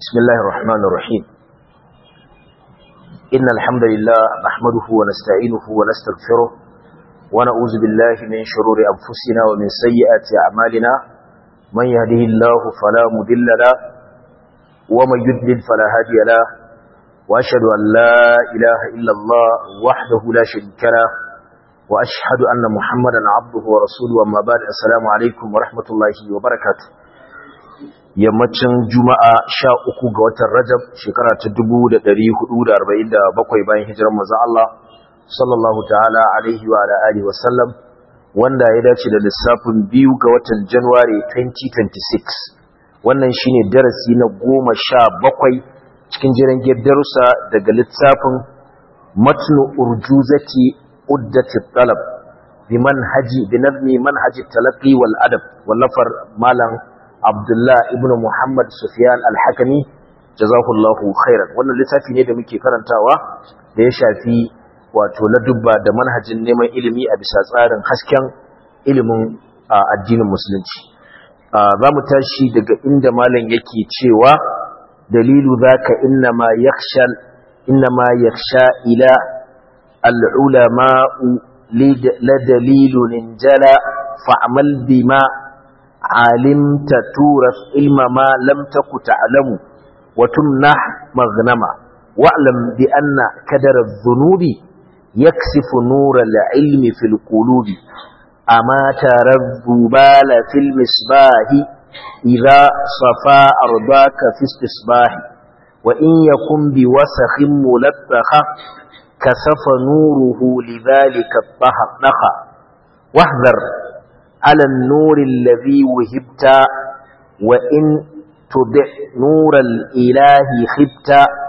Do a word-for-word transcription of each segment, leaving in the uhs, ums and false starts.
بسم الله الرحمن الرحيم إن الحمد لله نحمده ونستعينه ونستغفره ونعوذ بالله من شرور أنفسنا ومن سيئات أعمالنا من يهده الله فلا مضل له ومن يضلل فلا هادي له وأشهد أن لا إله إلا الله وحده لا شريك له وأشهد أن محمدا عبده ورسوله أما بعد السلام عليكم ورحمة الله وبركاته yammacin juma'a sha uku ga watan rajab shekara ta dubu da ɗari hudu da arba'in da bakwai bayan hijirar manzon Allah sallallahu ta'ala alaihi wa alihi wa sallam wanda ya dace da lissafin biyu ga watan January twenty twenty-six wannan shine darasi na goma sha bakwai cikin jiran darussa daga littafin matnu urjuzati uddati talab bi manhaji bi nazmi manhaji talaqi wal adab wallafar malam Abdullah ibn Muhammad Sufyan al-Hakami jazakallahu khairan wannan littafi ne da muke karantawa da ya shafi wato ladubba da manhajin neman ilimi a bisa tsarin hasken ilimin addinin musulunci za mu tashi daga inda malam yake cewa dalilu zaka innama yakhsha innama yakhsha ila al-ulama'u la dalilun jala fa'mal bima علمت تورث علم ما لم تك تعلم وتمنح مغنما واعلم بأن كدر الذنوب يكسف نور العلم في القلوب أما ترى الذبال في المصباح إذا صفى أرضاك في استصباح وإن يكن بوسخ ملتخ كسف نوره لذلك الطهق واحذر على النور الذي وهبت وإن تدع نور الإله خبت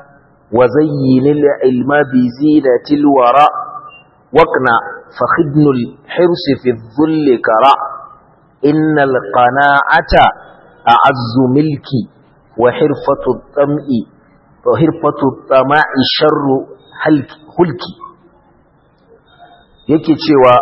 وزين العلم بزينة الوراء واقنع فخدن الحرص في الظل كرع إن القناعة أعز ملكي وحرفة الطمع وحرفة الطمع شر هلكي yake cewa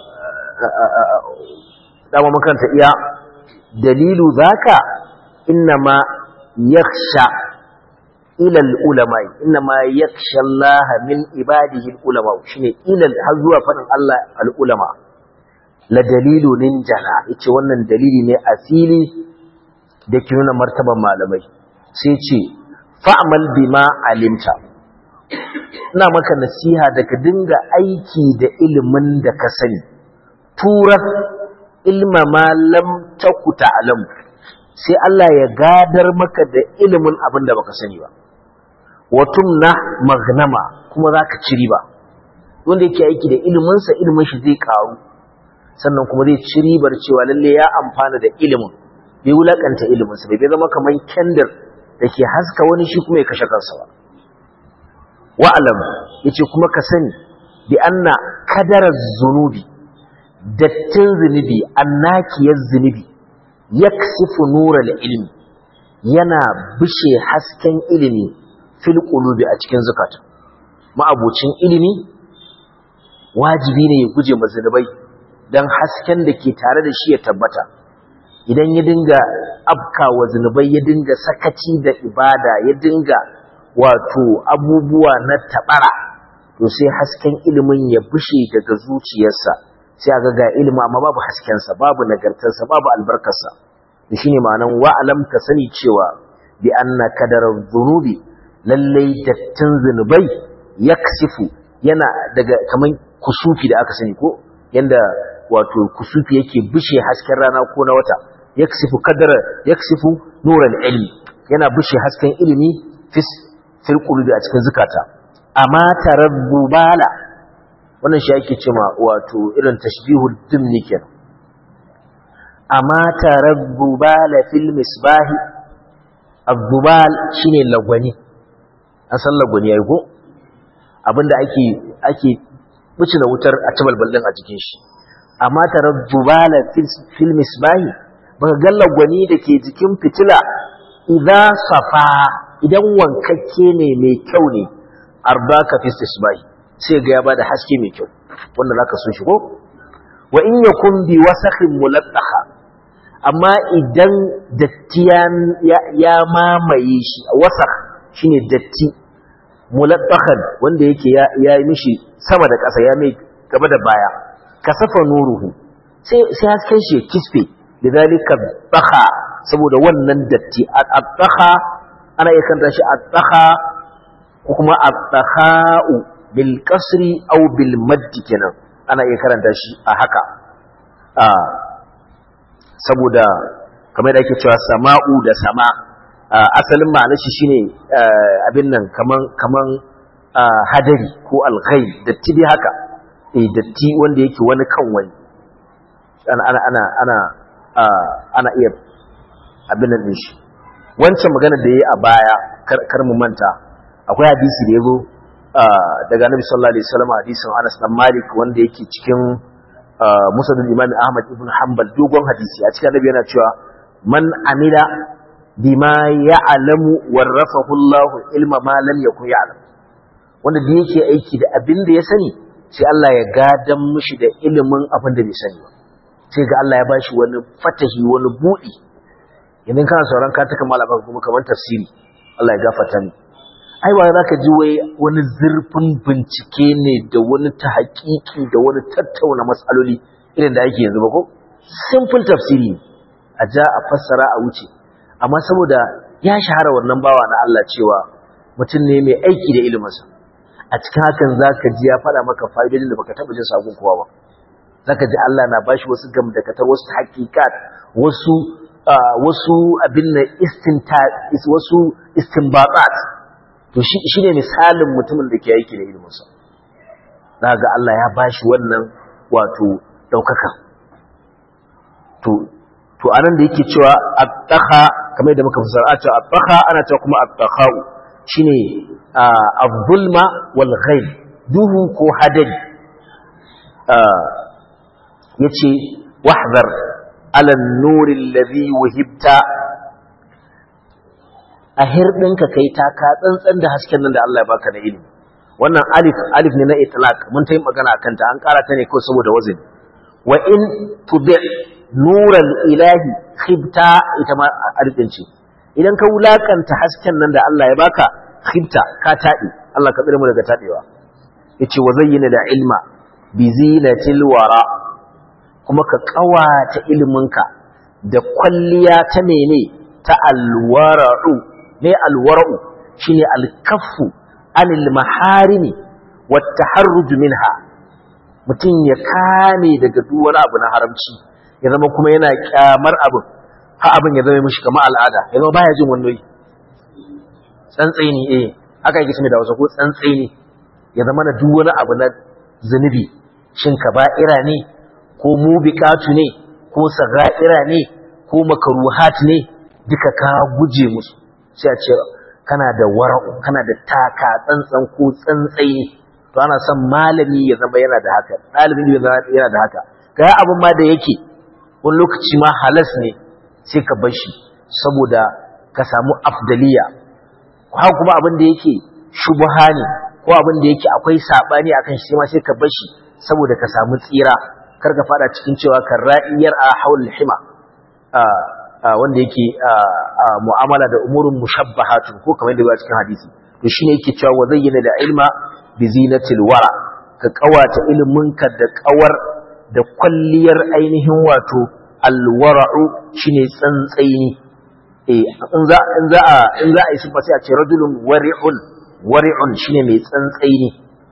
dama makaranta iya dalilu zaka innama yakhsha ila ulama innama yakhsha Allah min ibadihi ulama shine ila har zuwa fadin Allah al ulama la dalilu nin jana yace wannan dalili ne asili da ke nuna martaban malamai sai ce fa'mal bima alimta ina maka nasiha da ka dinga aiki da ilimin da ka sani turar ilma ma lam taku ta'lam sai Allah ya gadar maka da ilimin abin da baka sani ba watumna magnama kuma zaka ci riba wanda yake aiki da ilimin sa ilimin shi zai karu sannan kuma zai ci ribar cewa lalle ya amfana da ilimin bai wulakanta ilimin sa bai zama kaman kendir dake haska wani shi kuma ya kashe kansa ba wa'lam yace kuma ka sani bi anna kadara zunubi dattin zunubi annakiyar zunubi yaksifu nural ilmi yana bishe hasken ilimi fil qulubi a cikin zakata ma'abucin ilimi wajibi ne ya guje mazunubai dan hasken da ke tare da shi ya tabbata idan ya dinga afkawa zunubai ya dinga sakaci da ibada ya dinga wato abubuwa na tabara to sai hasken ilimin ya bishe daga zuciyarsa sai aga ga ilimi amma babu haskensa babu nagartarsa babu albarkarsa da shine ma'anan wa'alam ka sani cewa bi anna kadarar dhunubi lallai dattin zunubai yaksifu yana daga kaman kusufi da aka sani ko yanda wato kusufi yake bishe hasken rana ko na wata yaksifu kadara yaksifu nural ilmi yana bishe hasken ilimi fis fil qulubi a cikin zakata amma tarabbubala wannan shi ake cewa wato irin tashbihul dimni kenan amma tarabbubala fil misbah az-zubal shine lagwani an san lagwani yayi ko abinda ake ake buci da wutar a tabalbal din a cikin shi amma tarabbubala fil misbah baka ga lagwani dake jikin fitila idza safa idan wankakke ne mai kyau ne arbaka fis misbah sai ga ya bada haske mai kyau wanda zaka so shi ko wa in yakun bi wasakhin mulattaha amma idan datti ya, ya mamaye shi wasakh shine datti mulattakhan wanda yake ya, ya yi mishi sama da ƙasa ya mai gaba da baya kasafa nuruhu sai sai hasken shi kisfe lidhalika bakha saboda wannan datti at-takha ana iya kanta shi at-takha ko kuma at-takha'u bil kasri aw bil madd kenan ana iya karanta shi a haka a saboda kamar da ake cewa sama'u da sama asalin ma'anar shi shine abin nan kaman kaman hadari ko al-ghayb datti dai haka eh datti wanda yake wani kan wani ana ana ana ana ana iya abin nan shi wancan magana da yayi a baya kar mu manta akwai hadisi da yazo daga Annabi sallallahu alaihi wasallam hadisin Anas bin Malik wanda yake cikin Musnad al-Imam Ahmad ibn Hanbal dogon hadisi a cikin Annabi yana cewa man amila bima ya'lamu warafahu Allah ilma ma lam yakun ya'lam wanda da yake aiki da abin da ya sani sai Allah ya gadan mishi da ilimin abin da bai sani ba sai ga Allah ya bashi wani fatahi wani budi idan kana sauran ka taka malama kuma kamar tafsiri Allah ya gafarta ni ai ba za ka ji wai wani zurfin bincike ne da wani tahqiqi da wani tattauna matsaloli irin da ake yanzu ba ko simple tafsiri a ja a fassara a wuce amma saboda ya shahara wannan bawa na Allah cewa mutum ne mai aiki da iliminsa a cikin hakan zaka ji ya fada maka fa'idodin da baka taba jin sabon kowa ba zaka ji Allah na bashi wasu gamdakatar wasu hakikat wasu wasu abin na istinta wasu istinbatat to shi shine misalin mutumin da ke aiki da iliminsa zaka Allah ya bashi wannan wato daukaka to to anan da yake cewa at-takha kamar da muka fassara a cewa at-takha ana cewa kuma at-takhau shine az-zulma wal ghayb duhu ko hadari yace wahdhar ala an-nur alladhi wahibta a hirdinka kai ta ka tsantsan da hasken nan da Allah ya baka da ilimi wannan alif alif ne na itlaq mun tayi magana akan ta an karata ne kawai saboda wazin wa in tubi nural ilahi khibta ita ma arzikin ce idan ka wulakanta hasken nan da Allah ya baka khibta ka taɗi Allah ka tsare mu daga taɗewa yace wa zayyana da ilma bi zinatil wara kuma ka kawata iliminka da kwalliya ta mene ta alwara'u ne alwara'u shine alkaffu anil maharimi wat taharruj minha mutum ya kame daga duk wani abu na haramci ya zama kuma yana kyamar abin ha abin ya zama mishi kamar al'ada ya zama baya jin wannan tsantsaini eh haka yake cewa da wasu ko tsantsaini ya zama na duk wani abu na zunubi shin kaba'ira ne ko mubiqatu ne ko saga'ira ne ko makruhat ne duka ka guje musu sai a ce kana da wara'u kana da taka tsantsan ko tsantsaini to ana son malami ya zama yana da haka ɗalibin yana da haka ga abin ma da yake wani lokaci ma halas ne sai ka bar shi saboda ka samu afdaliya ko kuma abin da yake shubha ne ko abin da yake akwai sabani akan shi ma sai ka bar shi saboda ka samu tsira kar ka fada cikin cewa kan ra'iyar a haul hima wanda yake mu'amala da umurun mushabbahatun ko kamar da ya cikin hadisi to shine yake cewa wa zayyana da ilma bi zinatil wara ka kawata iliminka da kawar da kwalliyar ainihin wato alwara'u shine tsantsaini eh in za in za a in za a yi sifa sai a ce rajulun wari'un wari'un shine mai tsantsaini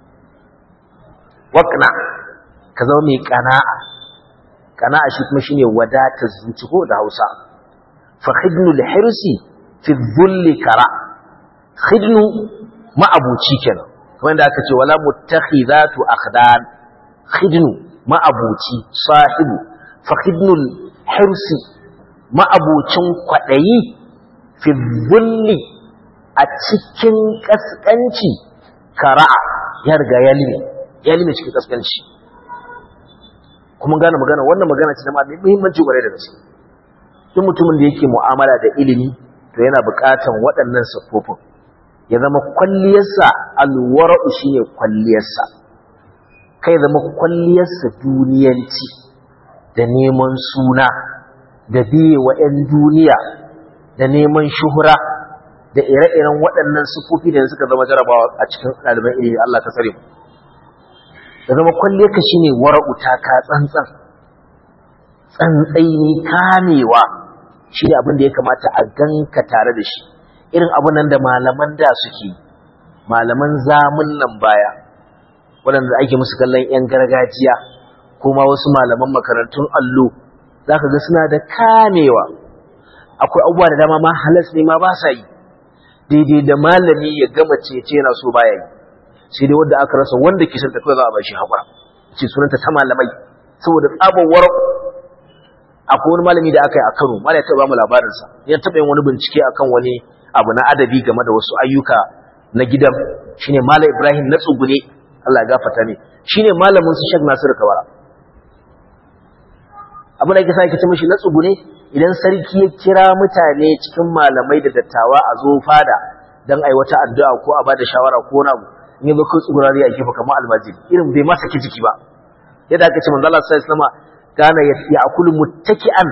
waqna ka zama mai qana'a qana'a shi kuma shine wadatar zuci ko da Hausa fa khidnul hirsi fi dhulli kara khidnu ma'abuci kenan kamar da aka ce wala muttakhidatu akhdan khidnu ma'abuci sahibu fakhidnul hirsi ma'abucin kwadayi fi dhulli a cikin kaskanci kara'a ya riga ya lime ya lime cikin kaskanci kuma gane magana wannan magana ce da mai muhimmanci bare da gaske duk mutumin da yake mu'amala da ilimi to yana buƙatan waɗannan siffofin ya zama kwalliyarsa alwara'u shine kwalliyarsa kai zama kwalliyarsa duniyanci da neman suna da biye wa 'yan duniya da neman shuhura da ire-iren waɗannan sufofi da suka zama jarabawa a cikin ɗaliban ilimi Allah ka tsare mu da zama kwalle ka shine wara'uta ka tsantsan tsantsaini kamewa shi ne abin da ya kamata a ganka tare da shi irin abin nan da malaman da suke malaman zamun nan baya waɗanda ake musu kallon 'yan gargajiya kuma wasu malaman makarantun allo za ka ga suna da kamewa akwai abubuwa da dama ma halas ne ma ba sa yi daidai da malami ya gama cece yana so baya yi sai dai wanda aka rasa wanda kisan ta kawai za a ba shi haƙura ce sunanta ta malamai saboda tsabawar akwai wani malami da aka yi a Kano malami ya taɓa mu labarinsa ya taɓa yin wani bincike akan wani abu na adabi game da wasu ayyuka na gidan shine Malam Ibrahim na tsugune Allah ya gafarta ne shine malamin su Sheikh Nasir Kabara abin da yake sa yake ce mishi na tsugune idan sarki ya kira mutane cikin malamai da dattawa a zo fada dan ai wata addu'a ko a bada shawara ko na abu in yazo kai tsugurari a gefe kamar almajiri irin bai masa ki jiki ba yadda aka ce manzo Allah sallallahu alaihi wasallam kana ya akulu muttaki'an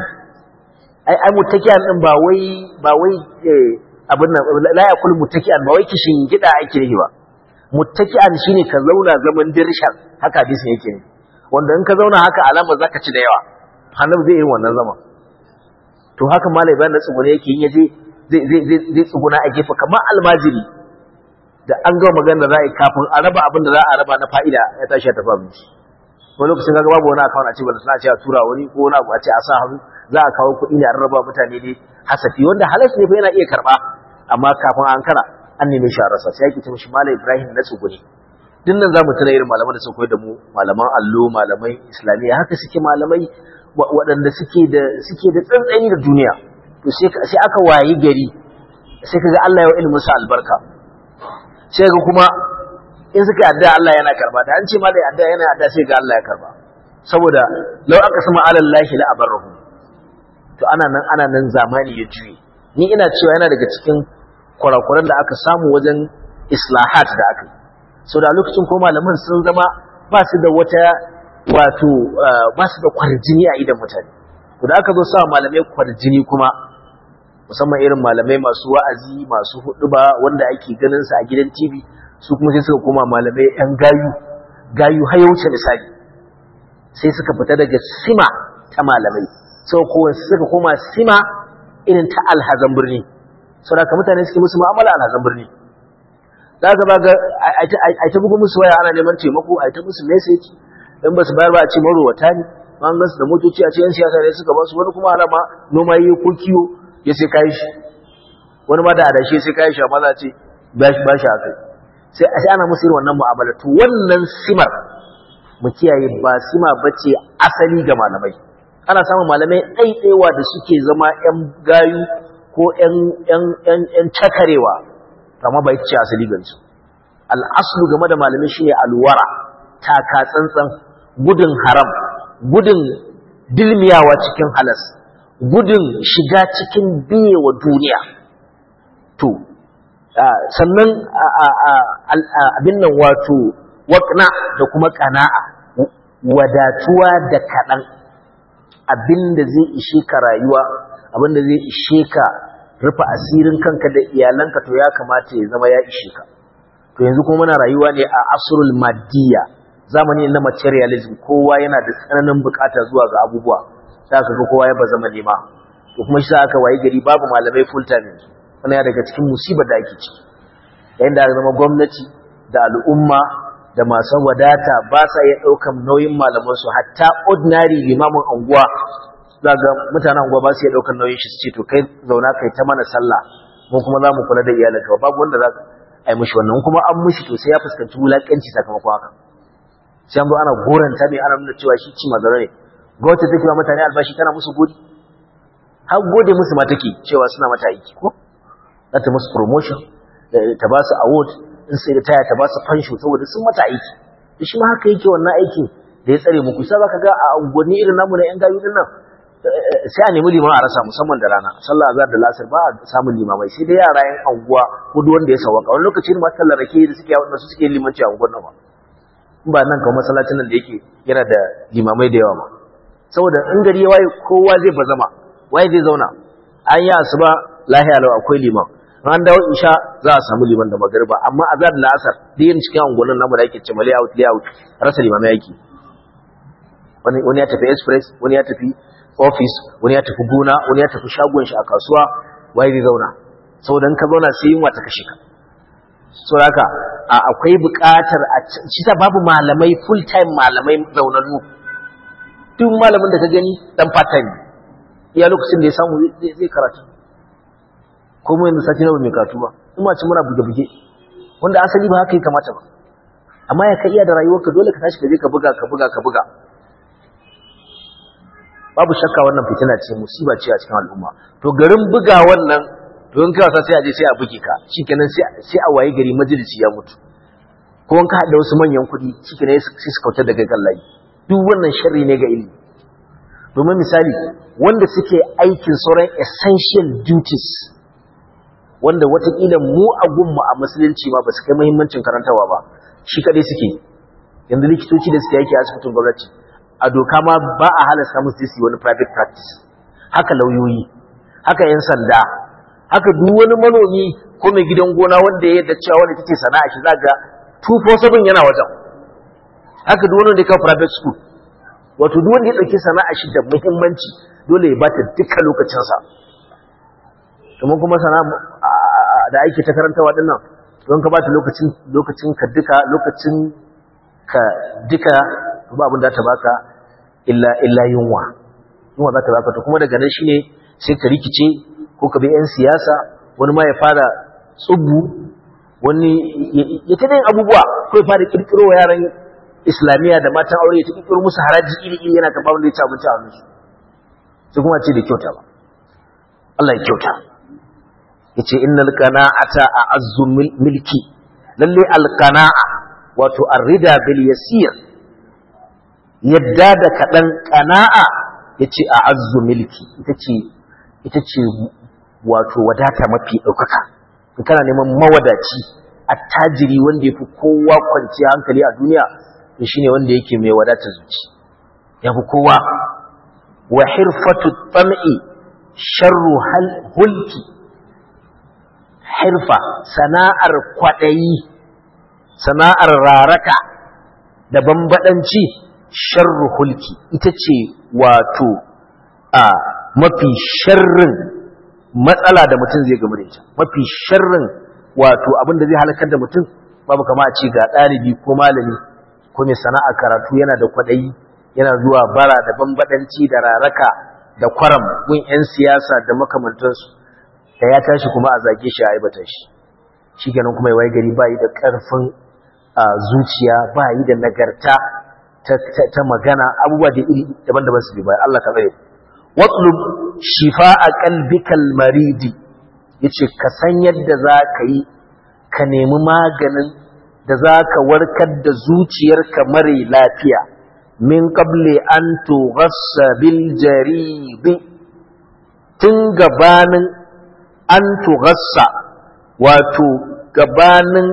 ai ai muttaki'an din ba wai ba wai abin nan la ya akulu muttaki'an ba wai kishin gida ake yi ba muttaki'an shine ka zauna zaman dirshan haka hadisin yake ne wanda in ka zauna haka alama zaka ci da yawa annabi zai yi wannan zaman to haka malai bayan da tsugune yake yin yaje zai zai zai tsuguna a gefe kamar almajiri da an ga magana da za a yi kafin a raba abin da za a raba na fa'ida ya tashi ya tafi abinci wani lokacin kaga babu wani akawun a ce ba suna ce a tura wani ko wani abu a ce a sa hannu za a kawo kuɗi ne a rarraba mutane dai hasafi wanda halas ne fa yana iya karɓa amma kafin an kara an neme shi a rasa sai ake ce mishi malam Ibrahim na tsugune din nan zamu tuna irin malaman da suka koyar da mu malaman allo malamai islamiyya haka suke malamai waɗanda suke da suke da tsantsani da duniya to sai aka wayi gari sai kaga Allah ya wa ilmin sa albarka sai ga kuma in suka adda Allah yana karba da an ce ma dai adda yana adda sai ga Allah ya karba saboda law aka sama alallahi la abarahu to ana nan ana nan zamani ya juye ni ina cewa yana daga cikin kurakuran da aka samu wajen islahat da aka yi so da lokacin ko malaman sun zama ba su da wata wato ba su da kwarjini a idan mutane to da aka zo sa malamai kwarjini kuma musamman irin malamai masu wa'azi masu huduba wanda ake ganin su a gidan T V su kuma sai suka koma malamai yan gayu gayu har wuce misali sai suka fita daga sima ta malamai sai ko suka koma sima irin ta alhazan birni saboda mutane suke musu mu'amala alhazan birni zaka ba ga ai ta bugu musu waya ana neman taimako ai ta musu message in ba su bayar ba a ce marowata ne an gansu da motoci a ce yan siyasa ne suka ba su wani kuma alama noma yi ko kiwo ya sai kayi shi wani ma da adashe sai kayi shi amma za a ce ba shi a kai sai a ana musu irin wannan mu'amala to wannan simar mu kiyaye ba sima bace asali ga malamai ana samun malamai ɗaiɗaiwa da suke zama ƴan gayu ko ƴan ƴan ƴan ƴan cakarewa amma ba ita ce asali ga su al-aslu game da malamai shine alwara taka tsantsan gudun haram gudun dilmiyawa cikin halas gudun shiga cikin biyewa duniya to sannan abin nan wato waƙna da kuma ƙana'a wadatuwa da kaɗan abin da zai ishe ka rayuwa abin da zai ishe ka rufe asirin kanka da iyalanka to ya kamata ya zama ya ishe ka to yanzu kuma muna rayuwa ne a asrul maddiya zamani na materialism kowa yana da tsananin bukata zuwa ga abubuwa sai aka ga kowa ya ba zama nema to kuma shi aka wayi gari babu malamai full time yanzu wannan ya daga cikin musibar da ake ciki yayin da zama gwamnati da al'umma da masu wadata ba sa iya daukan nauyin malaman su hatta ordinary limamin anguwa zaga mutanen anguwa ba su iya daukan nauyin shi su ce to kai zauna kai ta mana sallah mu kuma za mu kula da iyalanka babu wanda za ka ai mishi wannan kuma an mishi to sai ya fuskanci wulakanci sakamakon haka sai an zo ana goranta ne ana nuna cewa shi ci magana ne gwamnati take ba mutane albashi tana musu godi har gode musu ma take cewa suna mata aiki ko za ta musu promotion ta ba su award in sai da taya ta ba su fansho saboda sun mata aiki to shi ma haka yake wannan aikin da ya tsare muku sai zaka ga a unguwanni irin namu na yan gayu din nan sai a nemi liman a rasa musamman da rana sallah azhar da lasar ba a samun limamai sai dai yara yan anguwa ko duk wanda ya sawaka wani lokacin ma sallar rake da suke wanda su suke limanci a unguwar nan ba in ba nan kamar masallacin nan da yake yana da limamai da yawa ba saboda in gari ya waye kowa zai bazama waye zai zauna an yi asuba lahiya lau akwai liman an dawo isha za a samu liman da magariba amma azhar da asar da yin cikin angolan namu da ake ce mali out layout rasa limamai yake wani wani ya tafi express wani ya tafi office wani ya tafi gona wani ya tafi shagon shi a kasuwa waye zai zauna saboda in ka zauna sai yunwa ta kashe ka saboda haka akwai buƙatar a shi ta babu malamai full time malamai zaunannu duk malamin da ka gani dan part time iya lokacin da ya samu zai karatu ko mu yanzu sati nawa mai karatu ba in ma ci muna buge-buge wanda asali ba haka ya kamata ba amma ya ka iya da rayuwarka dole ka tashi ka je ka buga ka buga ka buga babu shakka wannan fitina ce musiba ce a cikin al'umma to garin buga wannan to in ka wasa sai a je sai a buge ka shikenan sai sai a waye gari majalisi ya mutu ko in ka hada wasu manyan kuɗi shikenan sai su kautar da gaggan layi duk wannan sharri ne ga ilimi domin misali wanda suke aikin sauran essential duties wanda watakila mu a gunmu a musulunci ma ba su kai muhimmancin karantawa ba shi kadai suke yanzu likitoci da suke yake a asibitin gwamnati a doka ma ba a halasta musu su yi wani private practice haka lauyoyi haka yan sanda haka duk wani manomi ko mai gidan gona wanda ya yadda cewa wanda take sana'a shi zaga two four seven yana wajen haka duk wanda ya kawo private school wato duk wanda ya dauki sana'a shi da muhimmanci dole ya bata duka lokacinsa kuma kuma sana'a da ake ta karantawa dinnan don ka bata lokacin lokacin ka duka lokacin ka duka ba abin da ta baka illa illa yunwa yunwa za ta baka to kuma daga nan shine sai ka rikice ko ka bi yan siyasa wani ma ya fara tsubu wani ya ta yin abubuwa ko ya fara kirkiro wa yaran islamiyya da matan aure ya ta kirkiro musu haraji iri iri yana karɓa wanda ya ci abinci a hannunsu sai kuma ce da kyauta ba Allah ya kyauta yace innal qana'ata a'azzu milki lalle al qana'a wato ar-rida bil yasir yadda da kadan qana'a yace a'azzu milki ita ce ita ce wato wadata mafi daukaka in kana neman mawadaci attajiri wanda yafi kowa kwanciya hankali a duniya to shine wanda yake mai wadata zuci yafi kowa wa hirfatu tam'i sharru hal hulki hirfa sana'ar kwaɗayi sana'ar raraka da bambadanci sharru hulki ita ce wato a mafi sharrin matsala da mutum zai gamu da ita mafi sharrin wato abin da zai halakar da mutum babu kama a ce ga ɗalibi ko malami ko mai sana'ar karatu yana da kwaɗayi yana zuwa bara da bambadanci da raraka da kwaram gun 'yan siyasa da makamantansu da ya tashi kuma a zage shi a aibata shi shi kenan kuma ya waye gari ba yi da ƙarfin zuciya ba yi da nagarta ta magana abubuwa da iri daban-daban su bi bayan Allah ka tsaye watlub shifa'a qalbikal maridi yace ka san yadda za ka yi ka nemi maganin da za ka warkar da zuciyarka mare lafiya min qabli an tughassa bil jaridi tun gabanin an tughassa wato gabanin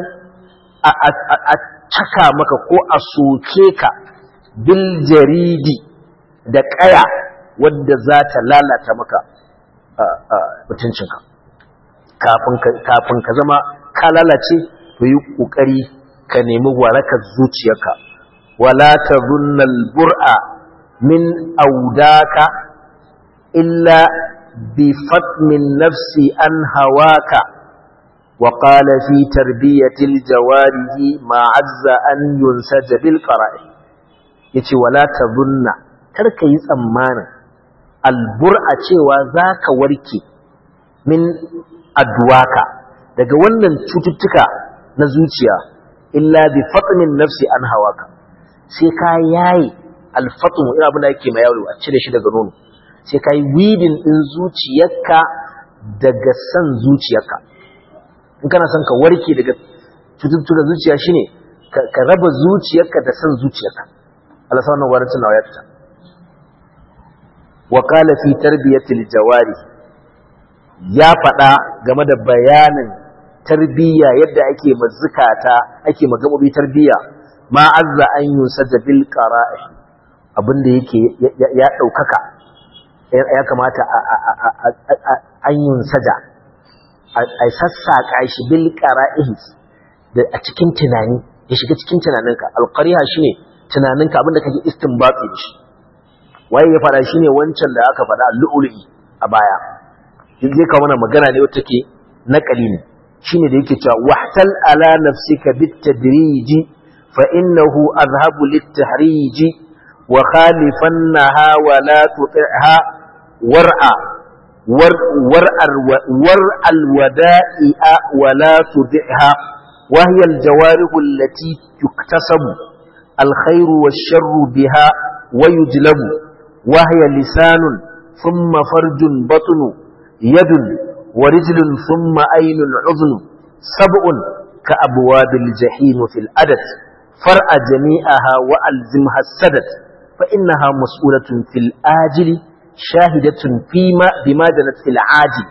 a caka maka ko a soke ka bil jaridi da kaya wadda za ta lalata maka mutuncinka kafin ka zama ka lalace to yi kokari ka nemi warakar zuciyarka wala tadhunna al-bur'a min audaka illa بفطم النفس عن هواك وقال في تربية الجوارح ما عز أن ينسج بالقرائح yace wala tadhunna karka yi tsammanin albur'a cewa zaka warke min adwaka daga wannan cututtuka na zuciya illa bi fatmin nafsi an hawaka sai ka yayi alfatmu ina abin da yake mai yawo a cire shi daga nono sai ka yi widin ɗin zuciyarka daga san zuciyarka in kana son ka warke daga cututtukan zuciya shine ka raba zuciyarka da san zuciyarka Allah sa wannan warin nawa ya fita wa qala fi tarbiyatil jawari ya faɗa game da bayanin tarbiyya yadda ake mazukata ake magabobi tarbiyya ma azza an yusaja bil qara'ih abinda yake ya daukaka ya kamata an yun saja a sassaƙa shi bil qara'ihis da a cikin tunani ya shiga cikin tunaninka. Alqariha shine tunaninka abinda kake istinbati da shi. Waye ya fara shine wancan da aka fada al-lu'lu'i a baya. Zai kawo mana magana ne wacce take naqali ne. Shine da yake cewa wahtal ala nafsika bit tadriji fa innahu azhabu lit tahriji wa khalifannaha wa la tuti'ha war'a war war al wada'i'a wa la tuti'ha wa hiya al jawarih allati yuktasabu al khairu wash sharru biha wa yujlabu wa hiya lisanun thumma farjun batnu yadun wa rijlun thumma aynun udhun sab'un ka abwabil jahim fil adad far'a jami'aha wa alzimha sadat fa innaha mas'ulatun fil ajili shahidatun fima bima janat fil ajil.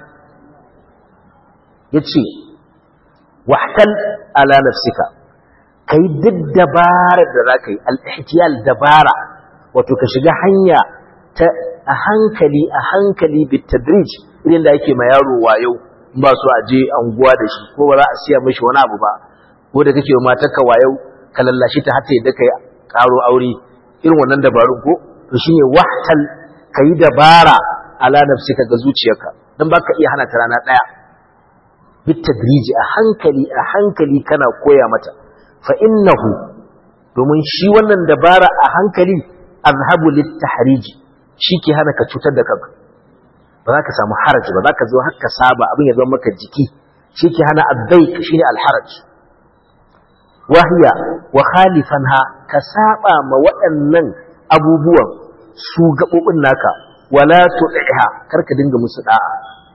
Yace wahtal ala nafsika kai duk dabara da zaka yi al-ihtiyal dabara wato ka shiga hanya ta a hankali a hankali bitadrij irin da yake ma yaro wayo ba su aje anguwa da shi ko ba za a siya mishi wani abu ba ko da kake matarka wayo ka lallashi ta hatta yadda kai karo aure irin wannan dabarun ko to shine wahtal kai dabara ala nafsika ga zuciyarka dan baka iya hana ta rana daya bitadriji a hankali a hankali kana koya mata fa innahu domin shi wannan dabara a hankali azhabu lit tahriji shike hana ka cutar da kanka ba za ka samu haraji ba za ka zo haka saba abin ya zama maka jiki shike hana addaik shine alharaj wahiya wa khalifanha ka saba ma waɗannan abubuwan su gabobin naka wala tu'iha karka dinga musu da'a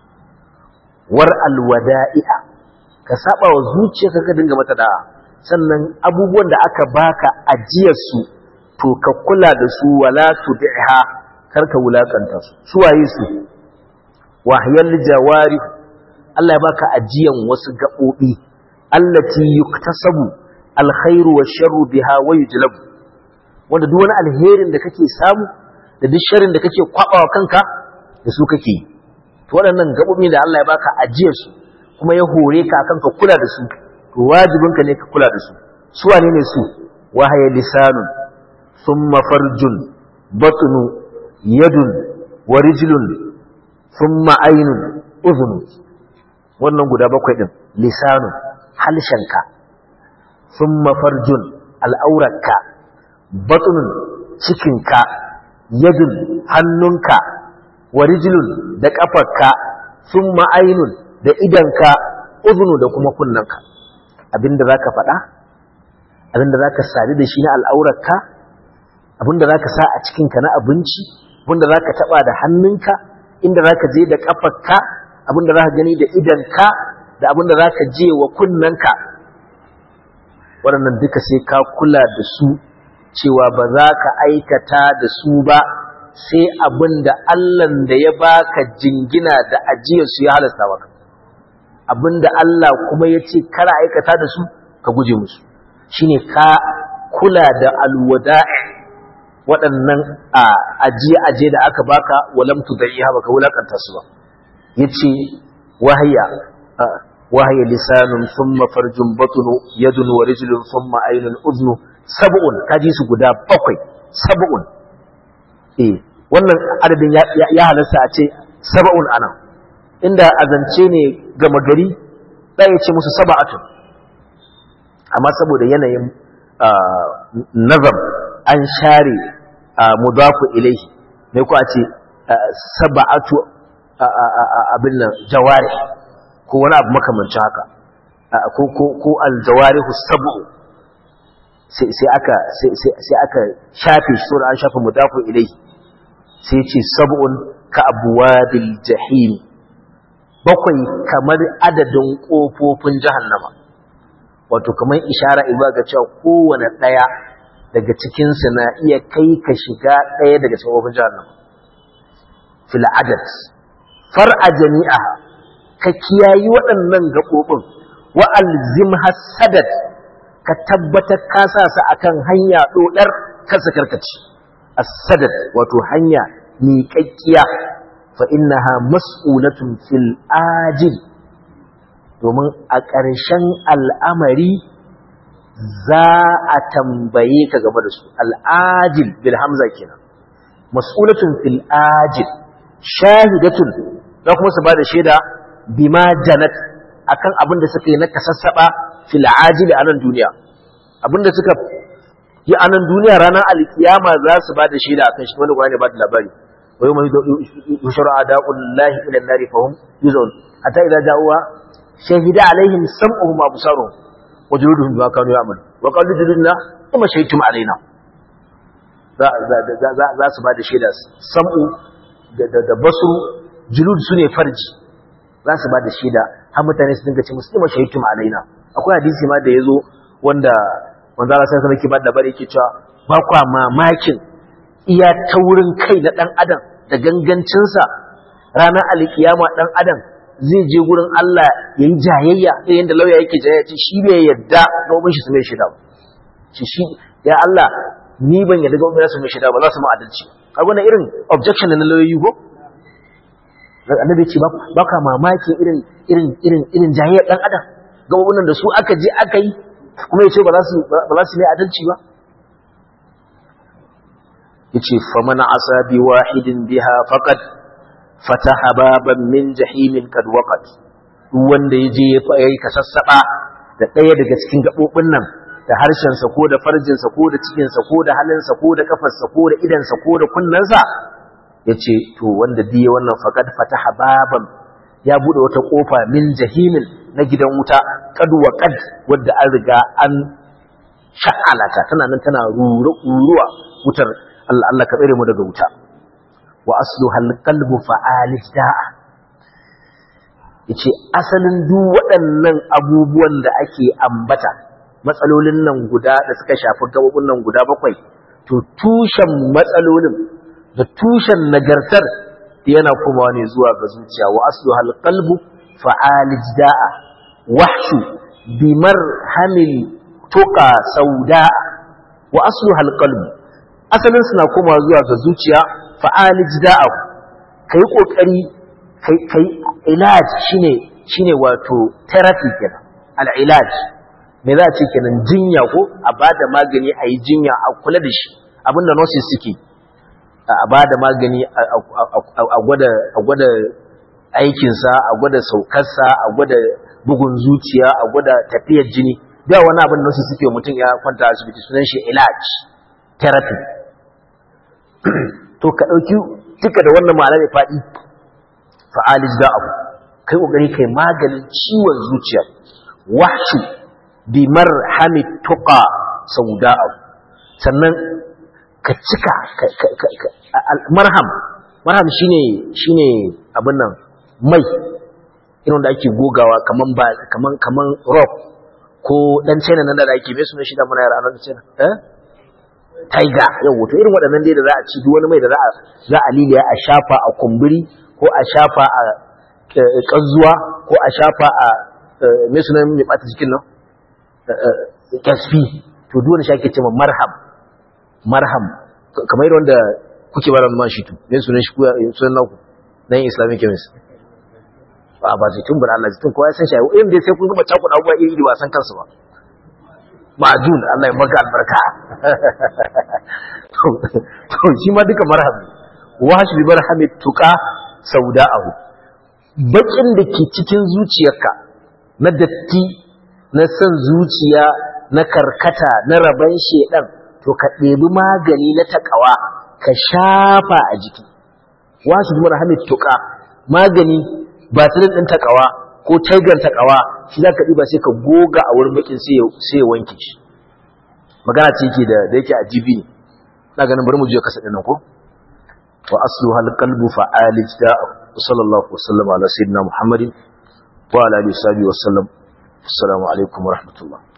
war alwada'i'a ka saba wa zuciyarka ka dinga mata da'a sannan abubuwan da aka baka ajiyar su to ka kula da su wala tu'iha karka wulakanta su suwaye su wahyal jawari Allah ya baka ajiyan wasu gabobi allati yuktasabu alkhairu washarru biha wa yujlabu wanda duk wani alherin da kake samu da duk sharrin da kake kwabawa kanka da su kake to waɗannan gabobi da Allah ya baka ajiyar su kuma ya hore ka akan ka kula da su to wajibinka ne ka kula da su su wane ne su wahaya lisanun thumma farjun batnu yadun wa rijlun thumma aynun udhun wannan guda bakwai din lisanun halshenka thumma farjun al'aurarka batnun cikinka yadun hannunka wa rijlun da kafarka thumma aynun da idanka udhunu da kuma kunnanka abinda zaka faɗa abinda zaka sadu da shi na al'aurarka abinda zaka sa a cikinka na abinci abinda zaka taba da hannunka inda zaka je da kafarka abinda zaka gani da idanka da abinda zaka je wa kunnanka waɗannan duka sai ka kula da su cewa ba za ka aikata da su ba sai abinda Allah da ya baka jingina da ajiyar su ya halasta maka abinda Allah kuma ya ce kara aikata da su ka guje musu shine ka kula da alwada'i waɗannan ajiye-ajiye da aka baka walam tudaiha baka wulakanta su ba yace wahaya wahaya lisanun thumma farjun batnu yadun wa rijlun thumma aynun udhnu sab'un kaji su guda bakwai sab'un eh wannan adadin ya halarsa a ce sab'un anan inda azance ne gama gari da ya ce musu sab'atun amma saboda yanayin nazam an share mudafu ilaihi ne ko a ce sab'atu abin nan jawari ko wani abu makamancin haka ko ko ko aljawarihu sab'u sai sai aka sai aka shafe shi saboda an shafe mudafu ilaihi sai ya ce sab'un ka abwabil jahim bakwai kamar adadin kofofin jahannama wato kamar ishara iba ga cewa kowane daya daga cikin su na iya kai ka shiga daya daga cikin kofofin jahannama fil adad far'a jami'a ka kiyayi waɗannan gabobin wa alzim hasadat ka tabbatar ka sa su akan hanya dodar kasa karkaci as-sadad wato hanya miƙaƙƙiya fa innaha mas'ulatun fil ajil domin a ƙarshen al'amari za a tambaye ka game da su al'ajil bil hamza kenan mas'ulatun fil ajil shahidatun za kuma su ba da shaida bima janat akan abin da suka yi na kasassaba fil ajil a nan duniya abin da suka yi a nan duniya ranar alkiyama za su ba da shaida akan shi wanda Qur'ani ba da labari wa yawma yushara a'da'ullahi ila an-nari fahum yuzun hatta idza ja'uha shahida alaihim sam'uhum wa absaruhum wa juluduhum bima kanu ya'malun wa qalu juludna kama shahidtum alaina za za za su ba da shaida sam'u da da basu julud sune farji za su ba da shaida har mutane su dinga ce musu kama shahidtum alaina akwai hadisi ma da yazo wanda wanda Allah sai sarki ba da labari yake cewa ba kwa mamakin iya taurin kai na dan adam da gangancinsa ranar alkiyama dan adam zai je gurin Allah yayi jayayya sai yanda lauya yake jayayya ce shi bai yadda domin shi su mai shida ba shi shi ya Allah ni ban yadda domin su mai shida ba za su mu adalci kaga wannan irin objection na lauyoyi ko annabi ce ba ka mamaki irin irin irin irin jayayya dan adam gabobin da su aka je aka yi kuma yace ba za su ba za su mai adalci ba yace faman asa bi wahidin biha faqad fataha baban min jahimin kad waqat wanda yaje yayi kasassaba da daya daga cikin gabobin nan da harshen sa ko da farjin sa ko da cikin sa ko da halin sa ko da kafar sa ko da idan sa ko da kunnan sa yace to wanda biye wannan faqad fataha baban ya bude wata kofa min jahimin na gidan wuta kad waqat wanda an riga an sha'alata tana nan tana ruruwa wutar Allah Allah ka tsare mu daga wuta wa asluha alqalbu fa'alij da'a yace asalin duk waɗannan abubuwan da ake ambata matsalolin nan guda da suka shafi gabobin nan guda bakwai to tushen matsalolin da tushen nagartar yana komawa ne zuwa ga zuciya wa asluha alqalbu fa'alij da'a wahshu bimarhamil tuqa sauda wa asluha alqalbu asalin suna komawa zuwa ga zuciya fa'alij da'ahu kai kokari kai kai ilaj shine shine wato therapy kenan al-ilaj me za a ce kenan jinya ko a bada magani a yi jinya a kula da shi abinda nurses suke a bada magani a gwada a gwada aikin sa a gwada saukar sa a gwada bugun zuciya a gwada tafiyar jini da wani abin da nurses suke mutum ya kwanta asibiti sunan shi ilaj therapy to ka dauki duka da wannan ma'ana mai fadi fa'alij da abu kai kokari kai maganin ciwon zuciya wahshu bi marhamit tuqa sauda'a sannan ka cika marham marham shine shine abin nan mai irin da ake gogawa kaman ba kaman kaman rock ko dan China nan da ake mai sunan shi da muna yara nan China eh taiga yau wato irin waɗannan dai da za a ci duk wani mai da za a za a liliya a shafa a kumburi ko a shafa a ƙazuwa ko a shafa a me sunan mai bata jikin nan kasfi to duk wani shake cewa marham marham kamar irin wanda kuke bara man shi to me sunan shi sunan naku dan islamic chemist ba ba zitun bar Allah zitun kowa ya san shi irin dai sai kun gaba cakuɗa abubuwa iri iri wasan kansu ba ma'adun Allah ya maka albarka to shi ma duka marham washi bi marhamit tuqa sauda'ahu bakin da ke cikin zuciyarka na datti na san zuciya na karkata na raban shedan to ka ɗebi magani na takawa ka shafa a jiki washi bi marhamit tuqa magani ba tilin din takawa ko taigar takawa shi za ka ɗiba sai ka goga a wurin bakin sai ya wanke shi magana ce yake da da yake ajibi ne na ganin bari mu je kasa ɗin ko wa asluha alqalbu fa'alij da'a sallallahu wasallam ala sayyidina muhammadin wa ala alihi wa sallam assalamu alaikum wa rahmatullah